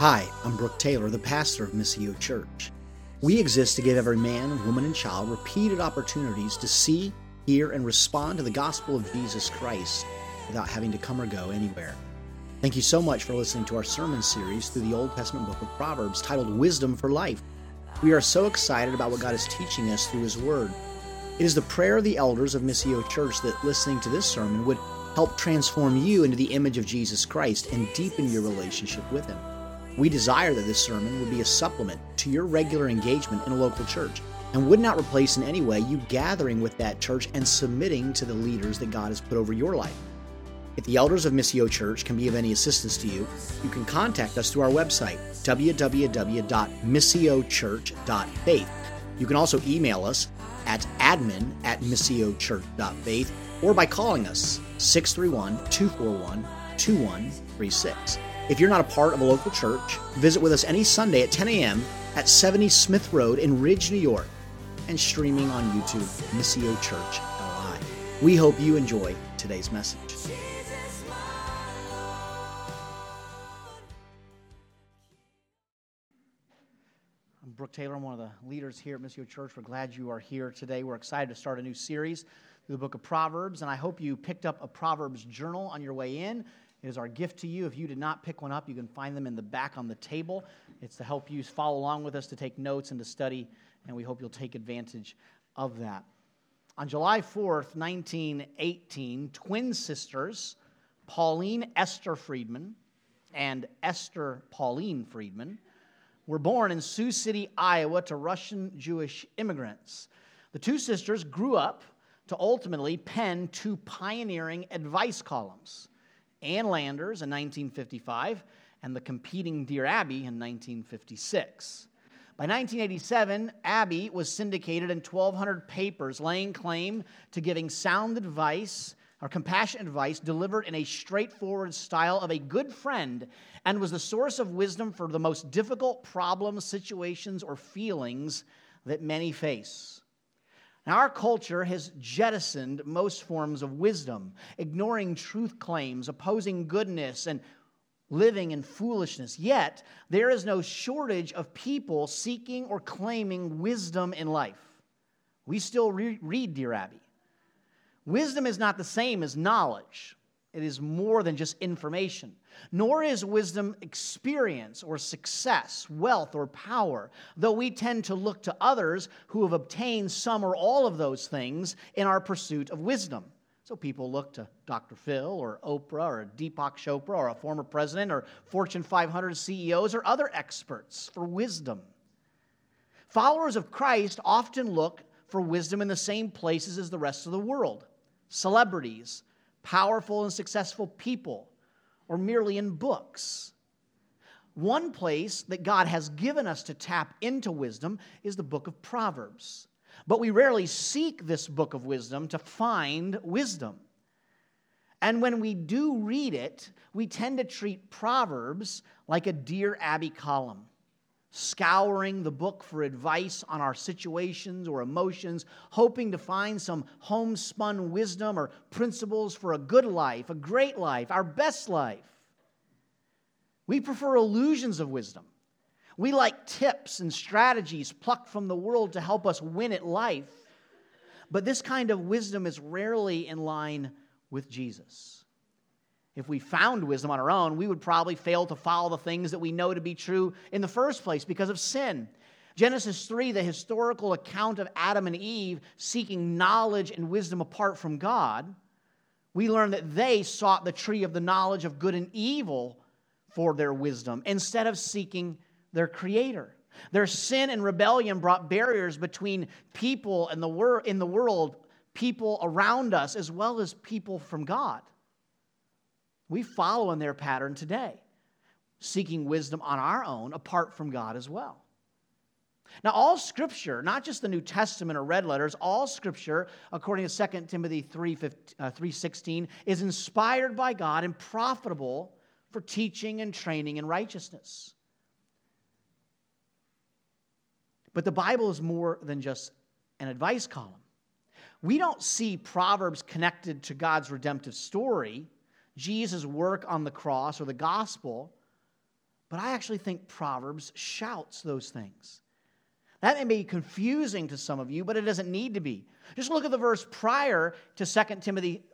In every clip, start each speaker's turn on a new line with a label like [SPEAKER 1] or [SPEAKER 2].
[SPEAKER 1] Hi, I'm Brooke Taylor, the pastor of Missio Church. We exist to give every man, woman, and child repeated opportunities to see, hear, and respond to the gospel of Jesus Christ without having to come or go anywhere. Thank you so much for listening to our sermon series through the Old Testament book of Proverbs titled Wisdom for Life. We are so excited about what God is teaching us through His Word. It is the prayer of the elders of Missio Church that listening to this sermon would help transform you into the image of Jesus Christ and deepen your relationship with Him. We desire that this sermon would be a supplement to your regular engagement in a local church and would not replace in any way you gathering with that church and submitting to the leaders that God has put over your life. If the elders of Missio Church can be of any assistance to you, you can contact us through our website, www.missiochurch.faith. You can also email us at admin@missiochurch.faith or by calling us 631-241-2136. If you're not a part of a local church, visit with us any Sunday at 10 a.m. at 70 Smith Road in Ridge, New York, and streaming on YouTube, Missio Church LI. We hope you enjoy today's message. I'm Brooke Taylor. I'm one of the leaders here at Missio Church. We're glad you are here today. We're excited to start a new series through the book of Proverbs, and I hope you picked up a Proverbs journal on your way in. It is our gift to you. If you did not pick one up, you can find them in the back on the table. It's to help you follow along with us, to take notes and to study, and we hope you'll take advantage of that. On July 4th, 1918, twin sisters, Pauline Esther Friedman and Esther Pauline Friedman, were born in Sioux City, Iowa, to Russian Jewish immigrants. The two sisters grew up to ultimately pen two pioneering advice columns, Ann Landers in 1955, and The Competing Dear Abby in 1956. By 1987, Abby was syndicated in 1,200 papers, laying claim to giving sound advice or compassionate advice delivered in a straightforward style of a good friend, and was the source of wisdom for the most difficult problems, situations, or feelings that many face. Now, our culture has jettisoned most forms of wisdom, ignoring truth claims, opposing goodness, and living in foolishness. Yet, there is no shortage of people seeking or claiming wisdom in life. We still read Dear Abby. Wisdom is not the same as knowledge. It is more than just information. Nor is wisdom experience or success, wealth or power, though we tend to look to others who have obtained some or all of those things in our pursuit of wisdom. So people look to Dr. Phil or Oprah or Deepak Chopra or a former president or Fortune 500 CEOs or other experts for wisdom. Followers of Christ often look for wisdom in the same places as the rest of the world: celebrities, powerful and successful people, or merely in books. One place that God has given us to tap into wisdom is the book of Proverbs. But we rarely seek this book of wisdom to find wisdom. And when we do read it, we tend to treat Proverbs like a Dear Abby column, scouring the book for advice on our situations or emotions, hoping to find some homespun wisdom or principles for a good life, a great life, our best life. We prefer illusions of wisdom. We like tips and strategies plucked from the world to help us win at life. But this kind of wisdom is rarely in line with Jesus. If we found wisdom on our own, we would probably fail to follow the things that we know to be true in the first place because of sin. Genesis 3, the historical account of Adam and Eve seeking knowledge and wisdom apart from God, we learn that they sought the tree of the knowledge of good and evil for their wisdom instead of seeking their Creator. Their sin and rebellion brought barriers between people and in the world, people around us, as well as people from God. We follow in their pattern today, seeking wisdom on our own, apart from God as well. Now, all Scripture, not just the New Testament or red letters, all Scripture, according to 2 Timothy 3:16, is inspired by God and profitable for teaching and training in righteousness. But the Bible is more than just an advice column. We don't see Proverbs connected to God's redemptive story, Jesus' work on the cross, or the gospel, But I actually think Proverbs shouts those things. That may be confusing to some of you, but it doesn't need to be. Just look at the verse prior to 2 Timothy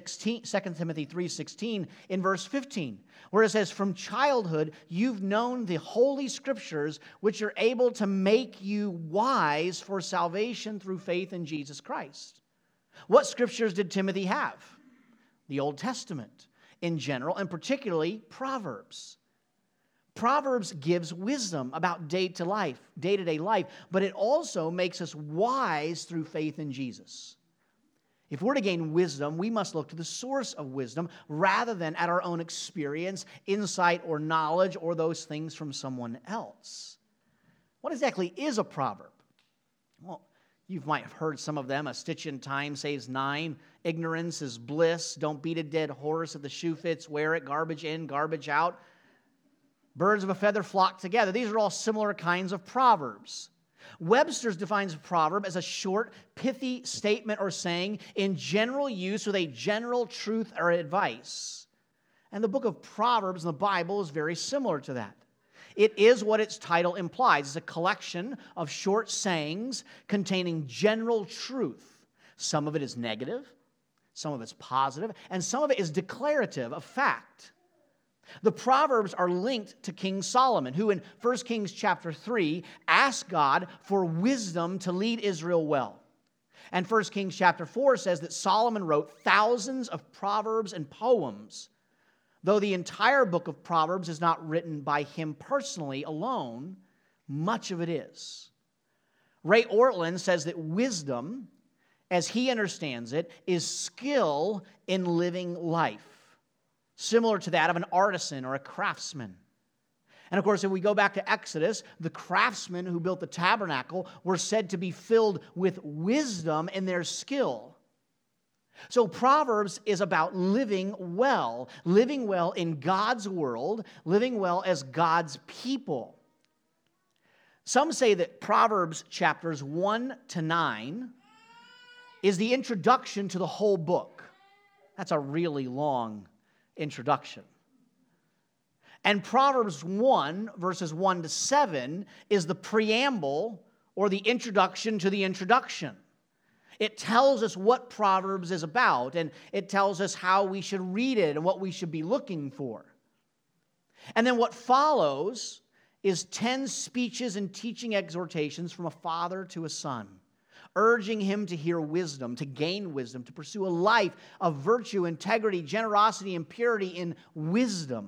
[SPEAKER 1] 3:16 in verse 15, where it says, "From childhood you've known the holy scriptures, which are able to make you wise for salvation through faith in Jesus Christ." What scriptures did Timothy have? The Old Testament in general, and particularly Proverbs. Proverbs gives wisdom about day-to-day life, but it also makes us wise through faith in Jesus. If we're to gain wisdom, we must look to the source of wisdom rather than at our own experience, insight, or knowledge, or those things from someone else. What exactly is a proverb? Well, you might have heard some of them. A stitch in time saves 9. Ignorance is bliss. Don't beat a dead horse. If the shoe fits, wear it. Garbage in, garbage out. Birds of a feather flock together. These are all similar kinds of proverbs. Webster's defines a proverb as a short, pithy statement or saying in general use with a general truth or advice. And the book of Proverbs in the Bible is very similar to that. It is what its title implies. It's a collection of short sayings containing general truth. Some of it is negative, some of it's positive, and some of it is declarative of fact. The Proverbs are linked to King Solomon, who in 1 Kings chapter 3 asked God for wisdom to lead Israel well. And 1 Kings chapter 4 says that Solomon wrote thousands of proverbs and poems, though the entire book of Proverbs is not written by him personally alone, much of it is. Ray Ortlund says that wisdom, as he understands it, is skill in living life, similar to that of an artisan or a craftsman. And of course, if we go back to Exodus, the craftsmen who built the tabernacle were said to be filled with wisdom in their skill. So Proverbs is about living well in God's world, living well as God's people. Some say that Proverbs chapters 1 to 9 is the introduction to the whole book. That's a really long introduction. And Proverbs 1, verses 1 to 7, is the preamble or the introduction to the introduction. It tells us what Proverbs is about, and it tells us how we should read it and what we should be looking for. And then what follows is 10 speeches and teaching exhortations from a father to a son, urging him to hear wisdom, to gain wisdom, to pursue a life of virtue, integrity, generosity, and purity in wisdom,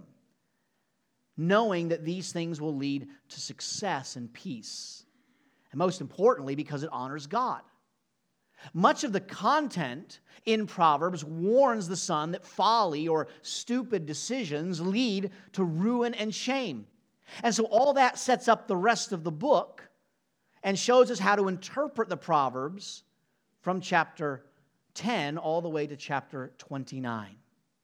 [SPEAKER 1] knowing that these things will lead to success and peace. And most importantly, because it honors God. Much of the content in Proverbs warns the son that folly or stupid decisions lead to ruin and shame. And so all that sets up the rest of the book and shows us how to interpret the Proverbs from chapter 10 all the way to chapter 29.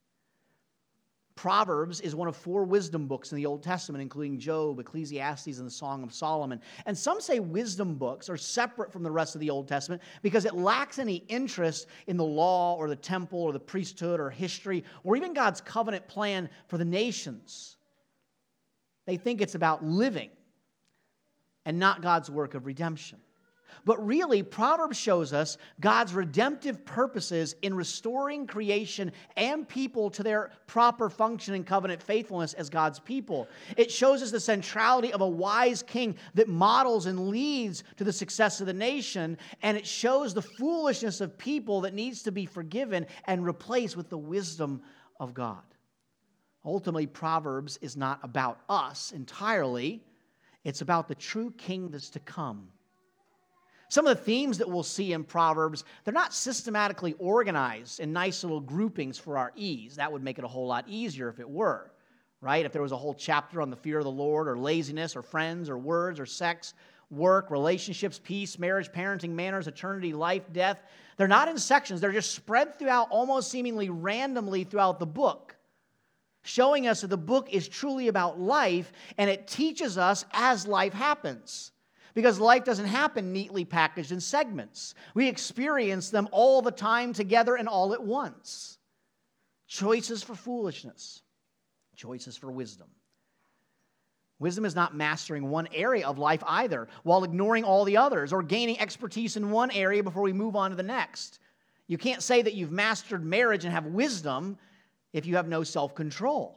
[SPEAKER 1] Proverbs is one of 4 wisdom books in the Old Testament, including Job, Ecclesiastes, and the Song of Solomon. And some say wisdom books are separate from the rest of the Old Testament because it lacks any interest in the law or the temple or the priesthood or history or even God's covenant plan for the nations. They think it's about living and not God's work of redemption. But really, Proverbs shows us God's redemptive purposes in restoring creation and people to their proper function and covenant faithfulness as God's people. It shows us the centrality of a wise king that models and leads to the success of the nation, and it shows the foolishness of people that needs to be forgiven and replaced with the wisdom of God. Ultimately, Proverbs is not about us entirely. It's about the true king that's to come. Some of the themes that we'll see in Proverbs, they're not systematically organized in nice little groupings for our ease. That would make it a whole lot easier if it were, right? If there was a whole chapter on the fear of the Lord or laziness or friends or words or sex, work, relationships, peace, marriage, parenting, manners, eternity, life, death. They're not in sections. They're just spread throughout almost seemingly randomly throughout the book, showing us that the book is truly about life, and it teaches us as life happens. Because life doesn't happen neatly packaged in segments. We experience them all the time together and all at once. Choices for foolishness, choices for wisdom. Wisdom is not mastering one area of life either, while ignoring all the others, or gaining expertise in one area before we move on to the next. You can't say that you've mastered marriage and have wisdom if you have no self-control.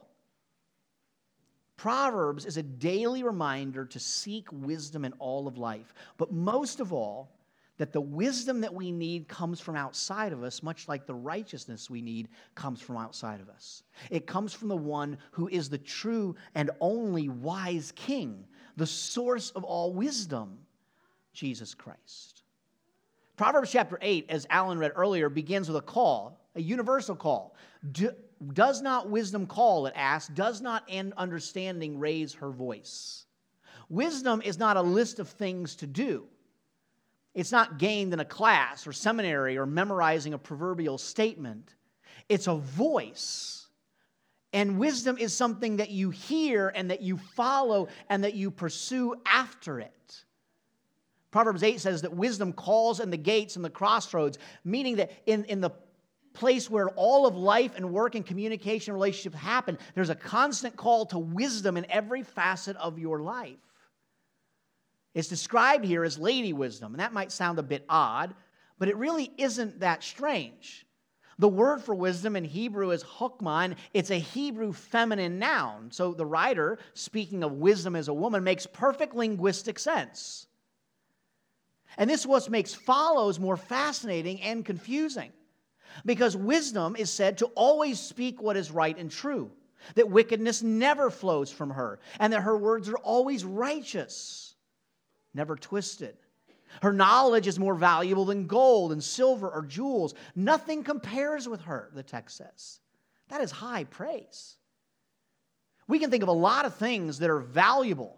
[SPEAKER 1] Proverbs is a daily reminder to seek wisdom in all of life, but most of all, that the wisdom that we need comes from outside of us, much like the righteousness we need comes from outside of us. It comes from the one who is the true and only wise King, the source of all wisdom, Jesus Christ. Proverbs chapter 8, as Alan read earlier, begins with a call, a universal call. Does not wisdom call, it asks? Does not understanding raise her voice? Wisdom is not a list of things to do. It's not gained in a class or seminary or memorizing a proverbial statement. It's a voice. And wisdom is something that you hear and that you follow and that you pursue after it. Proverbs 8 says that wisdom calls in the gates and the crossroads, meaning that in the place where all of life and work and communication and relationships happen, there's a constant call to wisdom in every facet of your life. It's described here as lady wisdom, and that might sound a bit odd, but it really isn't that strange. The word for wisdom in Hebrew is chokmah, and it's a Hebrew feminine noun. So the writer, speaking of wisdom as a woman, makes perfect linguistic sense. And this is what makes follows more fascinating and confusing. Because wisdom is said to always speak what is right and true, that wickedness never flows from her, and that her words are always righteous, never twisted. Her knowledge is more valuable than gold and silver or jewels. Nothing compares with her, the text says. That is high praise. We can think of a lot of things that are valuable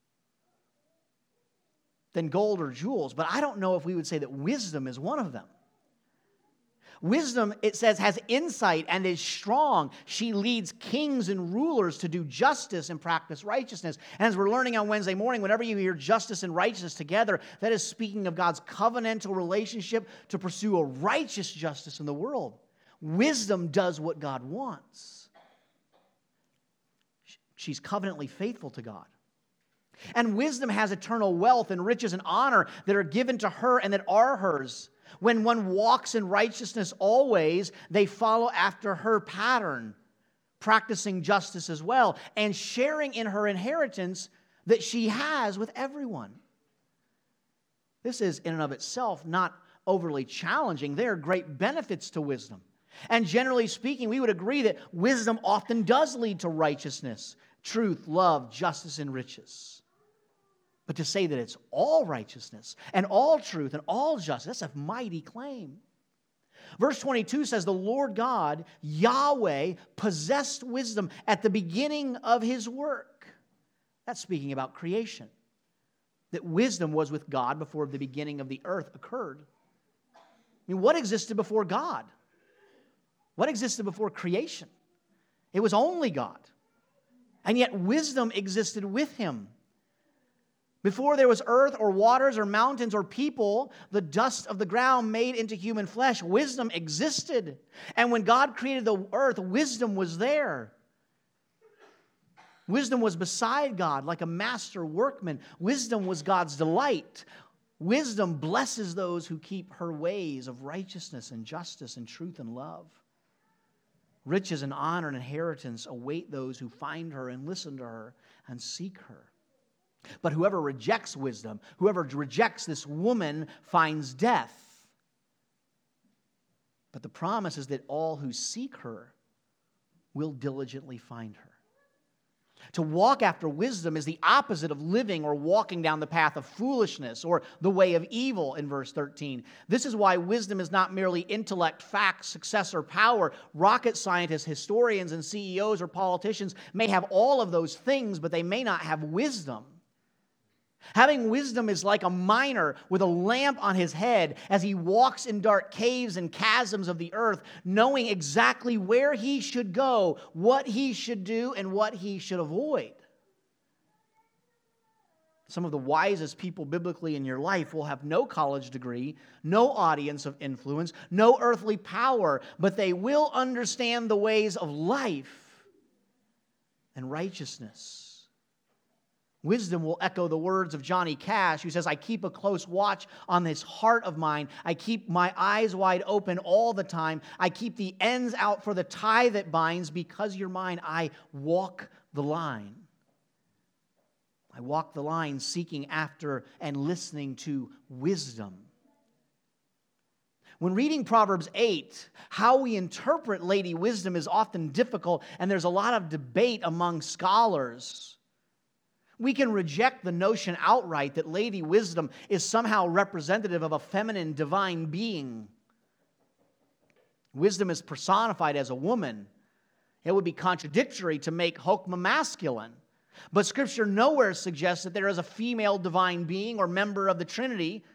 [SPEAKER 1] than gold or jewels, but I don't know if we would say that wisdom is one of them. Wisdom, it says, has insight and is strong. She leads kings and rulers to do justice and practice righteousness. And as we're learning on Wednesday morning, whenever you hear justice and righteousness together, that is speaking of God's covenantal relationship to pursue a righteous justice in the world. Wisdom does what God wants. She's covenantally faithful to God. And wisdom has eternal wealth and riches and honor that are given to her and that are hers. When one walks in righteousness always, they follow after her pattern, practicing justice as well, and sharing in her inheritance that she has with everyone. This is, in and of itself, not overly challenging. There are great benefits to wisdom. And generally speaking, we would agree that wisdom often does lead to righteousness, truth, love, justice, and riches. But to say that it's all righteousness and all truth and all justice, that's a mighty claim. Verse 22 says, the Lord God, Yahweh, possessed wisdom at the beginning of his work. That's speaking about creation. That wisdom was with God before the beginning of the earth occurred. I mean, what existed before God? What existed before creation? It was only God. And yet wisdom existed with him. Before there was earth or waters or mountains or people, the dust of the ground made into human flesh, wisdom existed. And when God created the earth, wisdom was there. Wisdom was beside God like a master workman. Wisdom was God's delight. Wisdom blesses those who keep her ways of righteousness and justice and truth and love. Riches and honor and inheritance await those who find her and listen to her and seek her. But whoever rejects wisdom, whoever rejects this woman finds death. But the promise is that all who seek her will diligently find her. To walk after wisdom is the opposite of living or walking down the path of foolishness or the way of evil in verse 13. This is why wisdom is not merely intellect, facts, success, or power. Rocket scientists, historians, and CEOs or politicians may have all of those things, but they may not have wisdom. Having wisdom is like a miner with a lamp on his head as he walks in dark caves and chasms of the earth, knowing exactly where he should go, what he should do, and what he should avoid. Some of the wisest people biblically in your life will have no college degree, no audience of influence, no earthly power, but they will understand the ways of life and righteousness. Wisdom will echo the words of Johnny Cash, who says, I keep a close watch on this heart of mine. I keep my eyes wide open all the time. I keep the ends out for the tie that binds. Because you're mine, I walk the line. I walk the line seeking after and listening to wisdom. When reading Proverbs 8, how we interpret Lady Wisdom is often difficult, and there's a lot of debate among scholars. We can reject the notion outright that Lady Wisdom is somehow representative of a feminine divine being. Wisdom is personified as a woman. It would be contradictory to make Chokmah masculine. But Scripture nowhere suggests that there is a female divine being or member of the Trinity.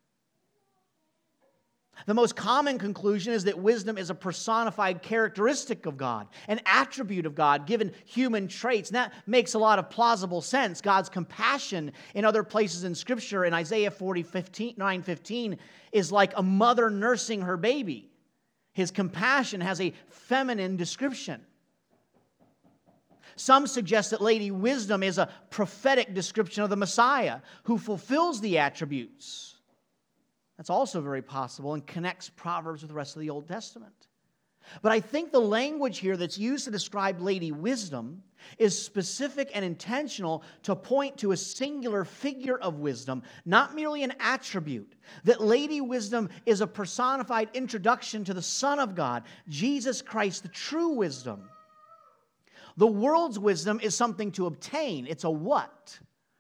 [SPEAKER 1] The most common conclusion is that wisdom is a personified characteristic of God, an attribute of God, given human traits. And that makes a lot of plausible sense. God's compassion in other places in Scripture, in Isaiah 9:15, is like a mother nursing her baby. His compassion has a feminine description. Some suggest that Lady Wisdom is a prophetic description of the Messiah, who fulfills the attributes. That's also very possible and connects Proverbs with the rest of the Old Testament. But I think the language here that's used to describe Lady Wisdom is specific and intentional to point to a singular figure of wisdom, not merely an attribute. That Lady Wisdom is a personified introduction to the Son of God, Jesus Christ, the true wisdom. The world's wisdom is something to obtain. It's a what.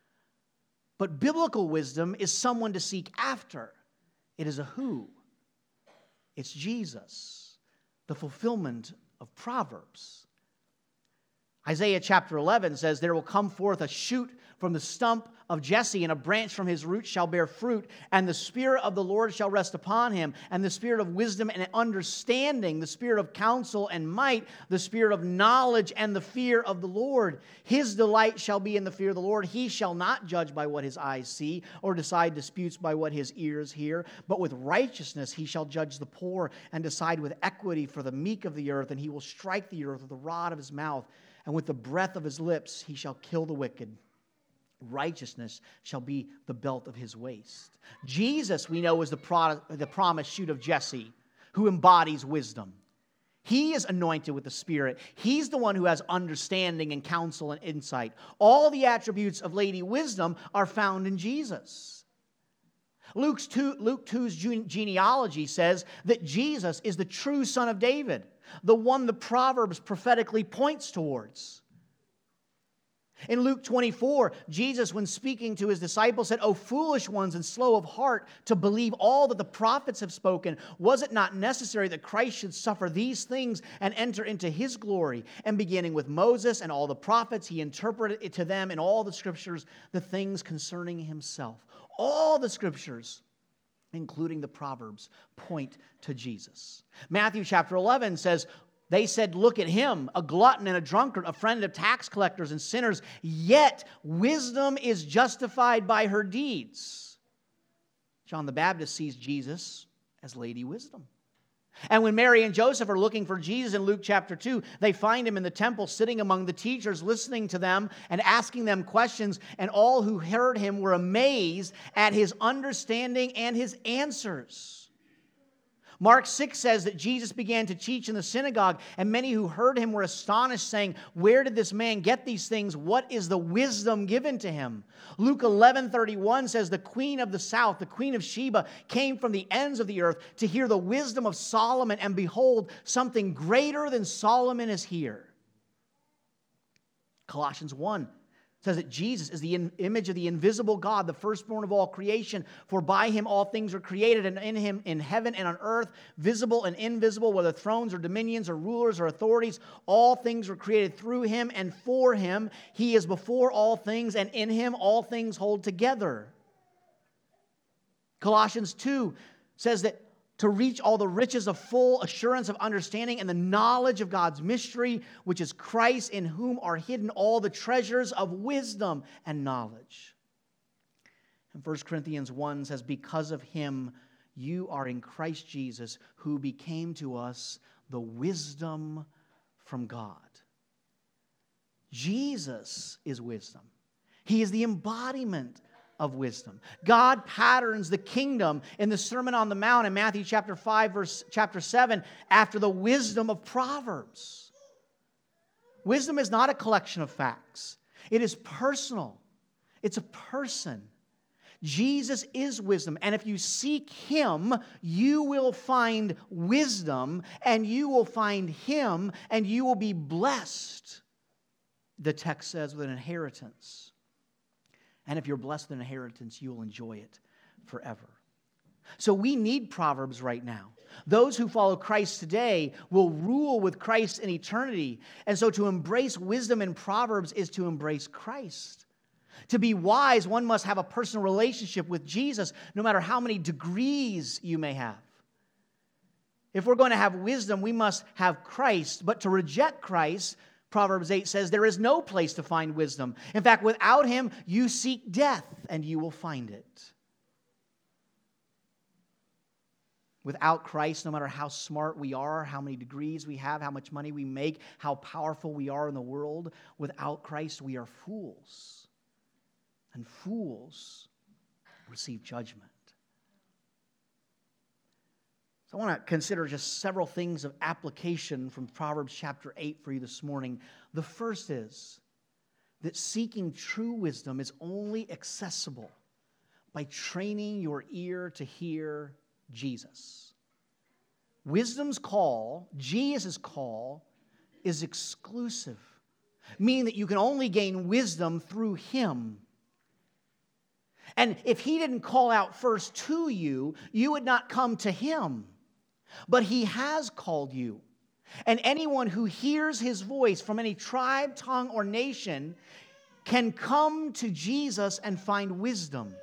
[SPEAKER 1] But biblical wisdom is someone to seek after. It is a who. It's Jesus, the fulfillment of Proverbs. Isaiah chapter 11 says, there will come forth a shoot from the stump of Jesse, and a branch from his roots shall bear fruit, and the Spirit of the Lord shall rest upon him, and the Spirit of wisdom and understanding, the Spirit of counsel and might, the Spirit of knowledge and the fear of the Lord. His delight shall be in the fear of the Lord. He shall not judge by what his eyes see, or decide disputes by what his ears hear, but with righteousness he shall judge the poor, and decide with equity for the meek of the earth, and he will strike the earth with the rod of his mouth, and with the breath of his lips he shall kill the wicked. Righteousness shall be the belt of his waist. Jesus, we know, is the promised shoot of Jesse, who embodies wisdom. He is anointed with the Spirit. He's the one who has understanding and counsel and insight. All the attributes of Lady Wisdom are found in Jesus. Luke 2's genealogy says that Jesus is the true son of David, the one the Proverbs prophetically points towards. In Luke 24, Jesus, when speaking to his disciples, said, O foolish ones and slow of heart to believe all that the prophets have spoken. Was it not necessary that Christ should suffer these things and enter into his glory? And beginning with Moses and all the prophets, he interpreted it to them in all the Scriptures, the things concerning himself. All the Scriptures, including the Proverbs, point to Jesus. Matthew chapter 11 says, they said, look at him, a glutton and a drunkard, a friend of tax collectors and sinners, yet wisdom is justified by her deeds. John the Baptist sees Jesus as Lady Wisdom. And when Mary and Joseph are looking for Jesus in Luke chapter 2, they find him in the temple sitting among the teachers, listening to them and asking them questions, and all who heard him were amazed at his understanding and his answers. Mark 6 says that Jesus began to teach in the synagogue, and many who heard him were astonished, saying, where did this man get these things? What is the wisdom given to him? Luke 11:31 says, the queen of the south, the queen of Sheba, came from the ends of the earth to hear the wisdom of Solomon, and behold, something greater than Solomon is here. Colossians 1 says that Jesus is the image of the invisible God, the firstborn of all creation. For by him all things were created, and in him, in heaven and on earth, visible and invisible, whether thrones or dominions or rulers or authorities, all things were created through him and for him. He is before all things, and in him all things hold together. Colossians 2 says that to reach all the riches of full assurance of understanding and the knowledge of God's mystery, which is Christ, in whom are hidden all the treasures of wisdom and knowledge. And 1 Corinthians 1 says, because of him you are in Christ Jesus, who became to us the wisdom from God. Jesus is wisdom. He is the embodiment of wisdom. God patterns the kingdom in the Sermon on the Mount in Matthew chapter 5, chapter 7, after the wisdom of Proverbs. Wisdom is not a collection of facts. It is personal. It's a person. Jesus is wisdom, and if you seek Him, you will find wisdom, and you will find Him, and you will be blessed, the text says, with an inheritance. And if you're blessed with an inheritance, you will enjoy it forever. So we need Proverbs right now. Those who follow Christ today will rule with Christ in eternity. And so to embrace wisdom in Proverbs is to embrace Christ. To be wise, one must have a personal relationship with Jesus, no matter how many degrees you may have. If we're going to have wisdom, we must have Christ. But to reject Christ, Proverbs 8 says, there is no place to find wisdom. In fact, without Him, you seek death, and you will find it. Without Christ, no matter how smart we are, how many degrees we have, how much money we make, how powerful we are in the world, without Christ, we are fools. And fools receive judgment. So I want to consider just several things of application from Proverbs chapter 8 for you this morning. The first is that seeking true wisdom is only accessible by training your ear to hear Jesus. Wisdom's call, Jesus' call, is exclusive, meaning that you can only gain wisdom through Him. And if He didn't call out first to you, you would not come to Him. But He has called you. And anyone who hears His voice from any tribe, tongue, or nation can come to Jesus and find wisdom.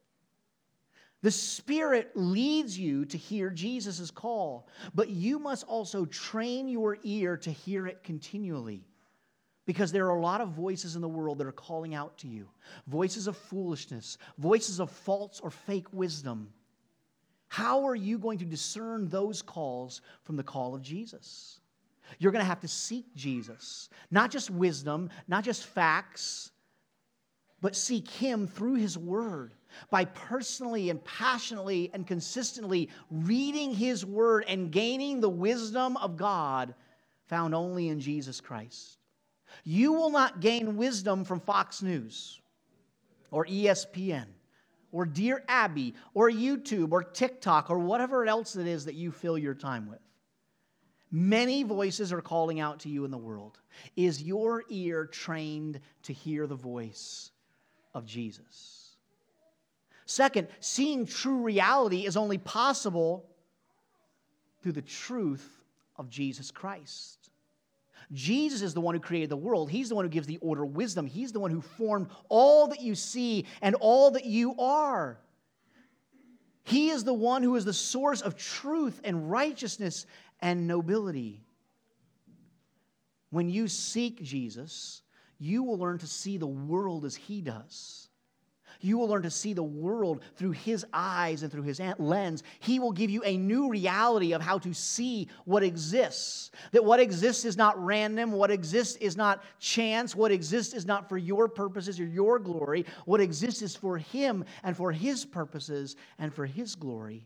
[SPEAKER 1] The Spirit leads you to hear Jesus' call, but you must also train your ear to hear it continually. Because there are a lot of voices in the world that are calling out to you. Voices of foolishness, voices of false or fake wisdom. How are you going to discern those calls from the call of Jesus? You're going to have to seek Jesus. Not just wisdom, not just facts, but seek Him through His Word. By personally and passionately and consistently reading His Word and gaining the wisdom of God found only in Jesus Christ. You will not gain wisdom from Fox News or ESPN or Dear Abby or YouTube or TikTok or whatever else it is that you fill your time with. Many voices are calling out to you in the world. Is your ear trained to hear the voice of Jesus? Second, seeing true reality is only possible through the truth of Jesus Christ. Jesus is the one who created the world. He's the one who gives the order of wisdom. He's the one who formed all that you see and all that you are. He is the one who is the source of truth and righteousness and nobility. When you seek Jesus, you will learn to see the world as He does. You will learn to see the world through His eyes and through His lens. He will give you a new reality of how to see what exists. That what exists is not random. What exists is not chance. What exists is not for your purposes or your glory. What exists is for Him and for His purposes and for His glory.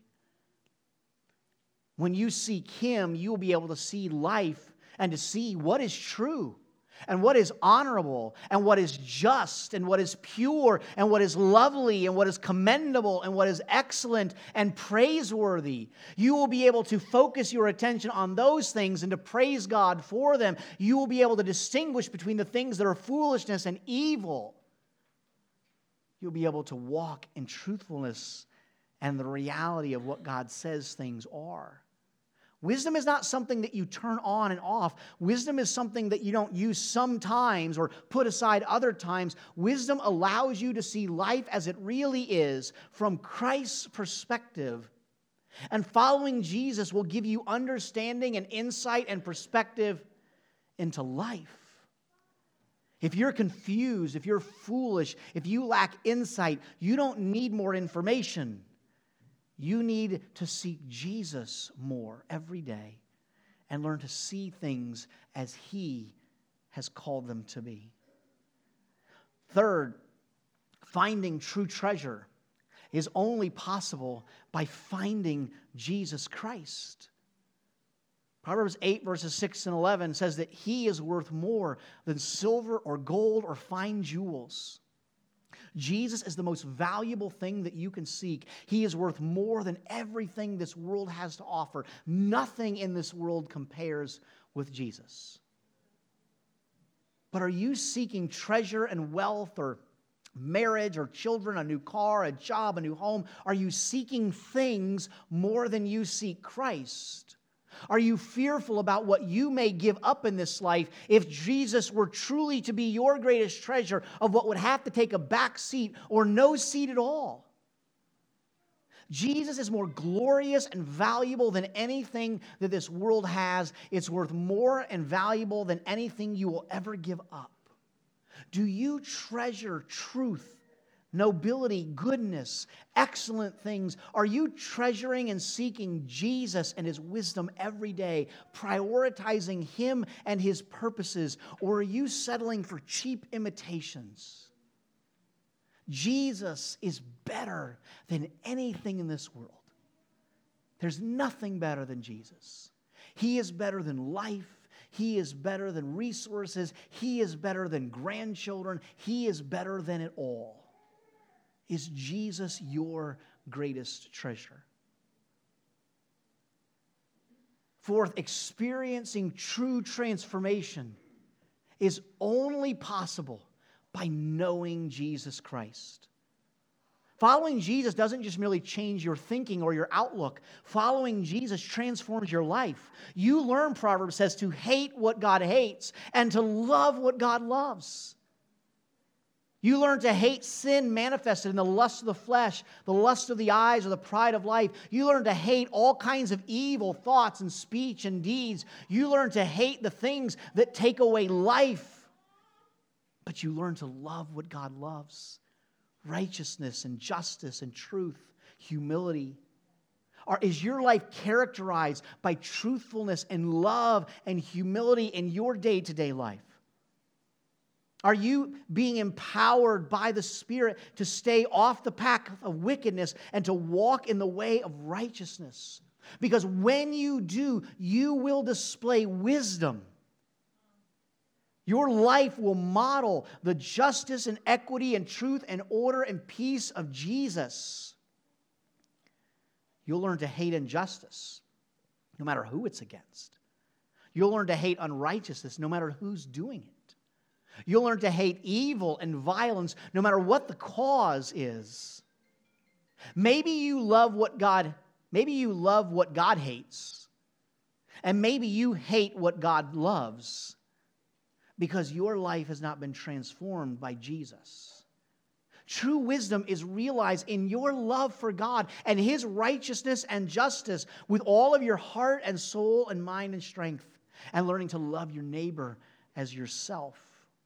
[SPEAKER 1] When you seek Him, you will be able to see life and to see what is true, and what is honorable, and what is just, and what is pure, and what is lovely, and what is commendable, and what is excellent and praiseworthy. You will be able to focus your attention on those things and to praise God for them. You will be able to distinguish between the things that are foolishness and evil. You'll be able to walk in truthfulness and the reality of what God says things are. Wisdom is not something that you turn on and off. Wisdom is something that you don't use sometimes or put aside other times. Wisdom allows you to see life as it really is from Christ's perspective. And following Jesus will give you understanding and insight and perspective into life. If you're confused, if you're foolish, if you lack insight, you don't need more information. You need to seek Jesus more every day and learn to see things as He has called them to be. Third, Finding true treasure is only possible by finding Jesus Christ. Proverbs 8 verses 6 and 11 says that He is worth more than silver or gold or fine jewels. Jesus is the most valuable thing that you can seek. He is worth more than everything this world has to offer. Nothing in this world compares with Jesus. But are you seeking treasure and wealth or marriage or children, a new car, a job, a new home? Are you seeking things more than you seek Christ? Are you fearful about what you may give up in this life if Jesus were truly to be your greatest treasure, of what would have to take a back seat or no seat at all? Jesus is more glorious and valuable than anything that this world has. It's worth more and valuable than anything you will ever give up. Do you treasure truth, nobility, goodness, excellent things? Are you treasuring and seeking Jesus and His wisdom every day, prioritizing Him and His purposes, or are you settling for cheap imitations? Jesus is better than anything in this world. There's nothing better than Jesus. He is better than life. He is better than resources. He is better than grandchildren. He is better than it all. Is Jesus your greatest treasure? Fourth, experiencing true transformation is only possible by knowing Jesus Christ. Following Jesus doesn't just merely change your thinking or your outlook. Following Jesus transforms your life. You learn, Proverbs says, to hate what God hates and to love what God loves. You learn to hate sin manifested in the lust of the flesh, the lust of the eyes, or the pride of life. You learn to hate all kinds of evil thoughts and speech and deeds. You learn to hate the things that take away life. But you learn to love what God loves. Righteousness and justice and truth, humility. Is your life characterized by truthfulness and love and humility in your day-to-day life? Are you being empowered by the Spirit to stay off the path of wickedness and to walk in the way of righteousness? Because when you do, you will display wisdom. Your life will model the justice and equity and truth and order and peace of Jesus. You'll learn to hate injustice, no matter who it's against. You'll learn to hate unrighteousness, no matter who's doing it. You'll learn to hate evil and violence, no matter what the cause is. Maybe you love what God hates, and maybe you hate what God loves, because your life has not been transformed by Jesus. True wisdom is realized in your love for God and His righteousness and justice with all of your heart and soul and mind and strength, and learning to love your neighbor as yourself.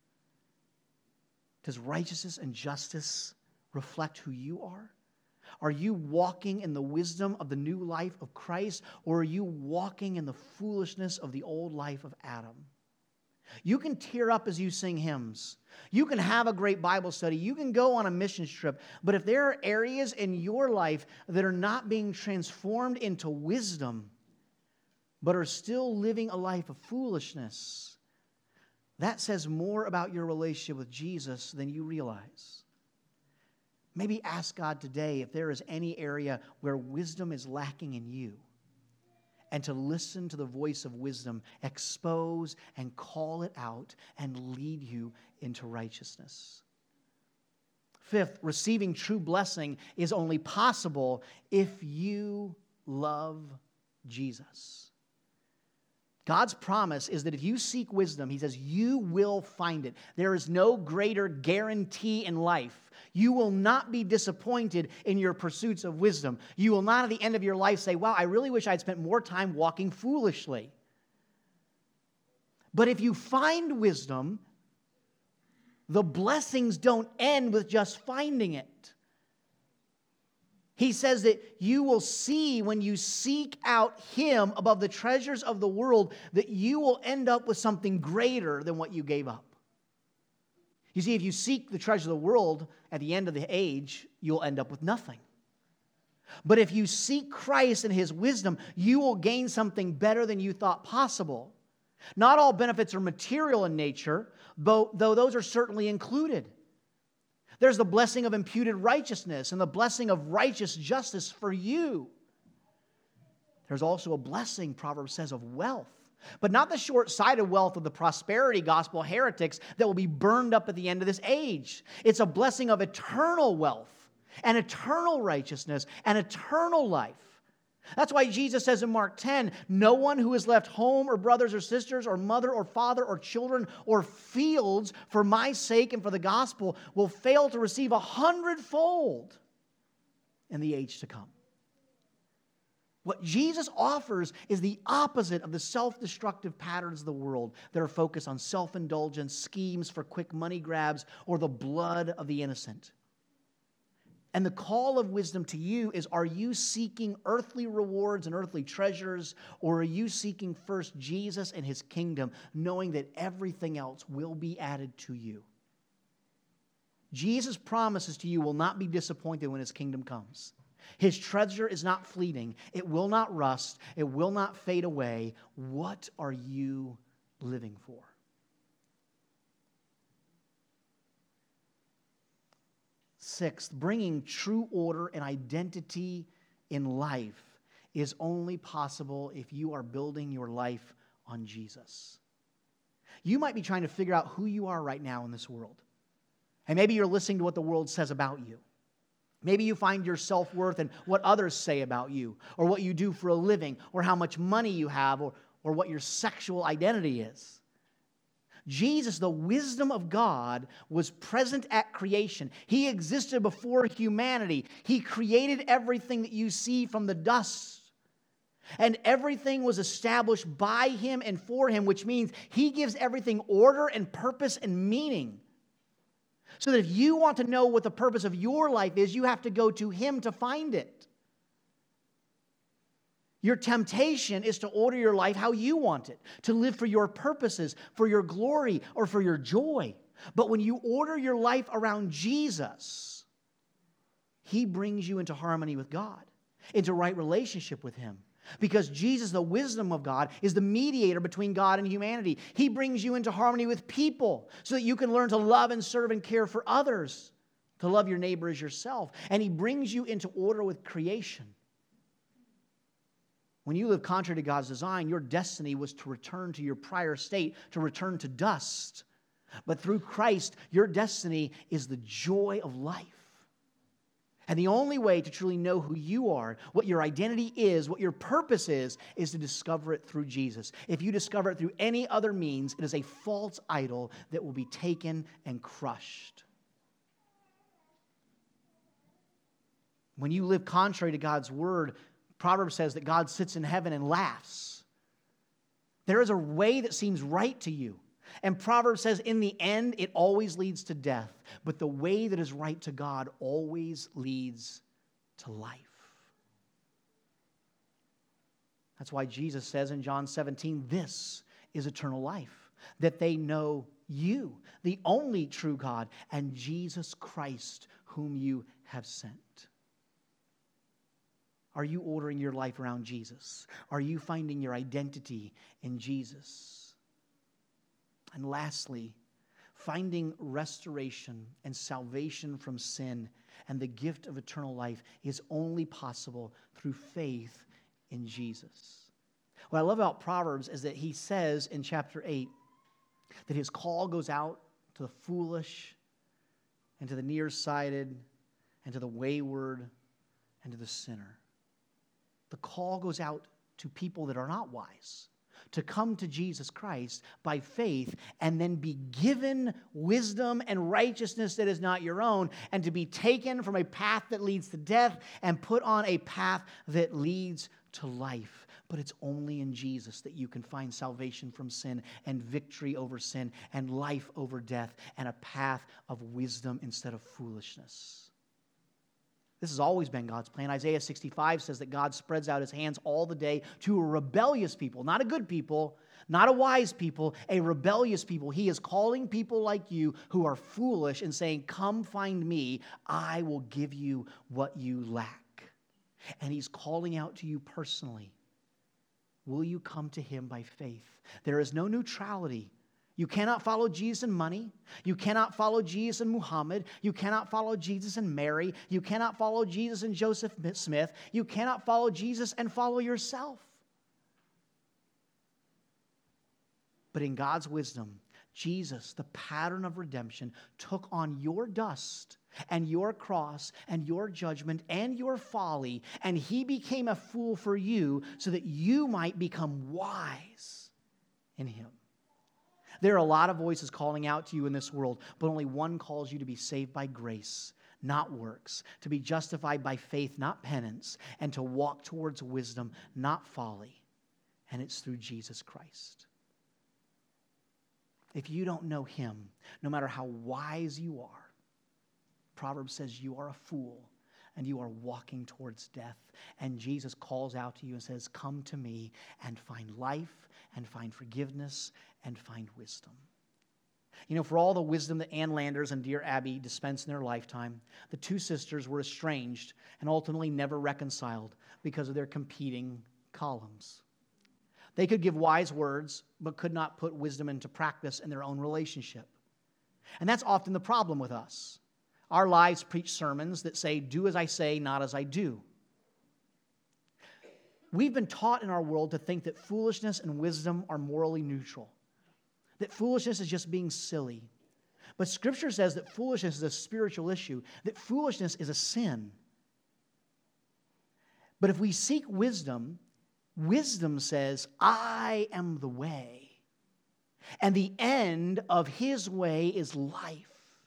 [SPEAKER 1] Does righteousness and justice reflect who you are? Are you walking in the wisdom of the new life of Christ, or are you walking in the foolishness of the old life of Adam? You can tear up as you sing hymns. You can have a great Bible study. You can go on a missions trip. But if there are areas in your life that are not being transformed into wisdom, but are still living a life of foolishness, that says more about your relationship with Jesus than you realize. Maybe ask God today if there is any area where wisdom is lacking in you, and to listen to the voice of wisdom, expose and call it out, and lead you into righteousness. Fifth, receiving true blessing is only possible if you love Jesus. God's promise is that if you seek wisdom, He says, you will find it. There is no greater guarantee in life. You will not be disappointed in your pursuits of wisdom. You will not at the end of your life say, wow, I really wish I'd spent more time walking foolishly. But if you find wisdom, the blessings don't end with just finding it. He says that you will see when you seek out Him above the treasures of the world, that you will end up with something greater than what you gave up. You see, if you seek the treasure of the world, at the end of the age, you'll end up with nothing. But if you seek Christ and His wisdom, you will gain something better than you thought possible. Not all benefits are material in nature, though those are certainly included. There's the blessing of imputed righteousness and the blessing of righteous justice for you. There's also a blessing, Proverbs says, of wealth. But not the short-sighted wealth of the prosperity gospel heretics that will be burned up at the end of this age. It's a blessing of eternal wealth and eternal righteousness and eternal life. That's why Jesus says in Mark 10, no one who has left home or brothers or sisters or mother or father or children or fields for my sake and for the gospel will fail to receive 100-fold in the age to come. What Jesus offers is the opposite of the self-destructive patterns of the world that are focused on self-indulgence, schemes for quick money grabs, or the blood of the innocent. And the call of wisdom to you is, are you seeking earthly rewards and earthly treasures, or are you seeking first Jesus and His kingdom, knowing that everything else will be added to you? Jesus' promises to you will not be disappointed when His kingdom comes. His treasure is not fleeting. It will not rust. It will not fade away. What are you living for? Sixth, bringing true order and identity in life is only possible if you are building your life on Jesus. You might be trying to figure out who you are right now in this world. And maybe you're listening to what the world says about you. Maybe you find your self-worth in what others say about you, or what you do for a living, or how much money you have, or what your sexual identity is. Jesus, the wisdom of God, was present at creation. He existed before humanity. He created everything that you see from the dust. And everything was established by Him and for Him, which means He gives everything order and purpose and meaning. So that if you want to know what the purpose of your life is, you have to go to Him to find it. Your temptation is to order your life how you want it, to live for your purposes, for your glory, or for your joy. But when you order your life around Jesus, He brings you into harmony with God, into right relationship with Him. Because Jesus, the wisdom of God, is the mediator between God and humanity. He brings you into harmony with people so that you can learn to love and serve and care for others, to love your neighbor as yourself. And He brings you into order with creation. When you live contrary to God's design, your destiny was to return to your prior state, to return to dust. But through Christ, your destiny is the joy of life. And the only way to truly know who you are, what your identity is, what your purpose is to discover it through Jesus. If you discover it through any other means, it is a false idol that will be taken and crushed. When you live contrary to God's word, Proverbs says that God sits in heaven and laughs. There is a way that seems right to you. And Proverbs says, in the end, it always leads to death. But the way that is right to God always leads to life. That's why Jesus says in John 17, this is eternal life, that they know you, the only true God, and Jesus Christ, whom you have sent. Are you ordering your life around Jesus? Are you finding your identity in Jesus? And lastly, finding restoration and salvation from sin and the gift of eternal life is only possible through faith in Jesus. What I love about Proverbs is that he says in chapter 8 that his call goes out to the foolish and to the nearsighted and to the wayward and to the sinner. The call goes out to people that are not wise, to come to Jesus Christ by faith and then be given wisdom and righteousness that is not your own, and to be taken from a path that leads to death and put on a path that leads to life. But it's only in Jesus that you can find salvation from sin and victory over sin and life over death and a path of wisdom instead of foolishness. This has always been God's plan. Isaiah 65 says that God spreads out His hands all the day to a rebellious people, not a good people, Not a wise people, a rebellious people. He is calling people like you who are foolish and saying, come find me. I will give you what you lack. And he's calling out to you personally. Will you come to him by faith? There is no neutrality. You cannot follow Jesus and money. You cannot follow Jesus and Muhammad. You cannot follow Jesus and Mary. You cannot follow Jesus and Joseph Smith. You cannot follow Jesus and follow yourself. But in God's wisdom, Jesus, the pattern of redemption, took on your dust and your cross and your judgment and your folly, and he became a fool for you so that you might become wise in him. There are a lot of voices calling out to you in this world, but only one calls you to be saved by grace, not works, to be justified by faith, not penance, and to walk towards wisdom, not folly. And it's through Jesus Christ. If you don't know him, no matter how wise you are, Proverbs says you are a fool and you are walking towards death. And Jesus calls out to you and says, come to me and find life and find forgiveness and find wisdom. You know, for all the wisdom that Ann Landers and dear Abby dispensed in their lifetime, the two sisters were estranged and ultimately never reconciled because of their competing columns. They could give wise words, but could not put wisdom into practice in their own relationship. And that's often the problem with us. Our lives preach sermons that say, do as I say, not as I do. We've been taught in our world to think that foolishness and wisdom are morally neutral, that foolishness is just being silly. But Scripture says that foolishness is a spiritual issue, that foolishness is a sin. But if we seek wisdom, wisdom says, I am the way, and the end of his way is life.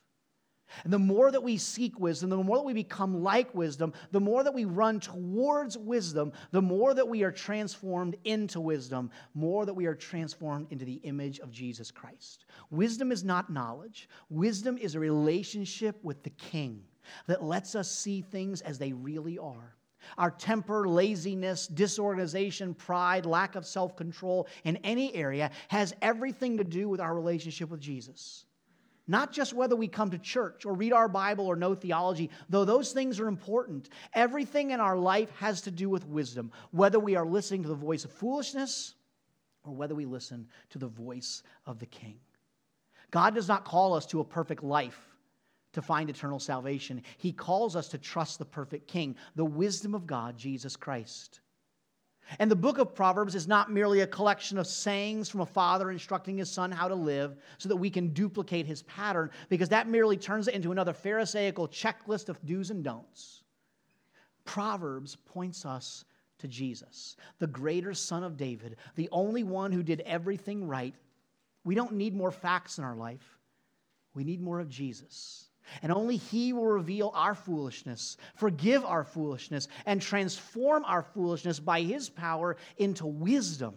[SPEAKER 1] And the more that we seek wisdom, the more that we become like wisdom, the more that we run towards wisdom, the more that we are transformed into wisdom, more that we are transformed into the image of Jesus Christ. Wisdom is not knowledge. Wisdom is a relationship with the King that lets us see things as they really are. Our temper, laziness, disorganization, pride, lack of self-control in any area has everything to do with our relationship with Jesus. Not just whether we come to church or read our Bible or know theology, though those things are important. Everything in our life has to do with wisdom, whether we are listening to the voice of foolishness or whether we listen to the voice of the King. God does not call us to a perfect life to find eternal salvation. He calls us to trust the perfect King, the wisdom of God, Jesus Christ. And the book of Proverbs is not merely a collection of sayings from a father instructing his son how to live so that we can duplicate his pattern, because that merely turns it into another Pharisaical checklist of do's and don'ts. Proverbs points us to Jesus, the greater Son of David, the only one who did everything right. We don't need more facts in our life. We need more of Jesus. And only he will reveal our foolishness, forgive our foolishness, and transform our foolishness by his power into wisdom.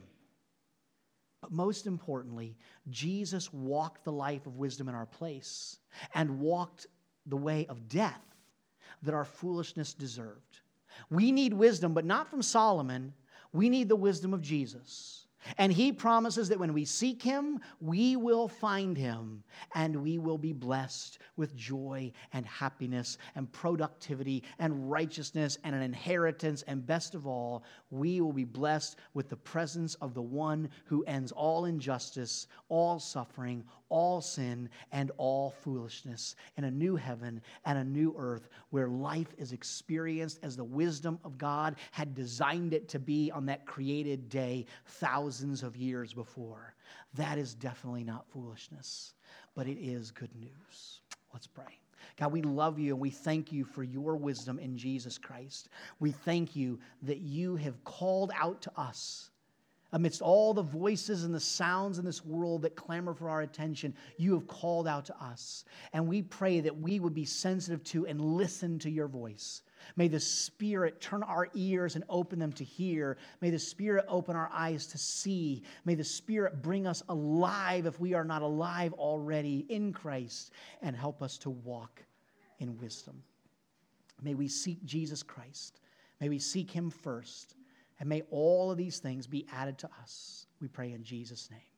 [SPEAKER 1] But most importantly, Jesus walked the life of wisdom in our place and walked the way of death that our foolishness deserved. We need wisdom, but not from Solomon. We need the wisdom of Jesus. And he promises that when we seek him, we will find him, and we will be blessed with joy and happiness and productivity and righteousness and an inheritance. And best of all, we will be blessed with the presence of the one who ends all injustice, all suffering, all sin, and all foolishness in a new heaven and a new earth where life is experienced as the wisdom of God had designed it to be on that created day thousands of years before. That is definitely not foolishness, but it is good news. Let's pray. God, we love you and we thank you for your wisdom in Jesus Christ. We thank you that you have called out to us. Amidst all the voices and the sounds in this world that clamor for our attention, you have called out to us. And we pray that we would be sensitive to and listen to your voice. May the Spirit turn our ears and open them to hear. May the Spirit open our eyes to see. May the Spirit bring us alive if we are not alive already in Christ, and help us to walk in wisdom. May we seek Jesus Christ. May we seek him first. And may all of these things be added to us. We pray in Jesus' name.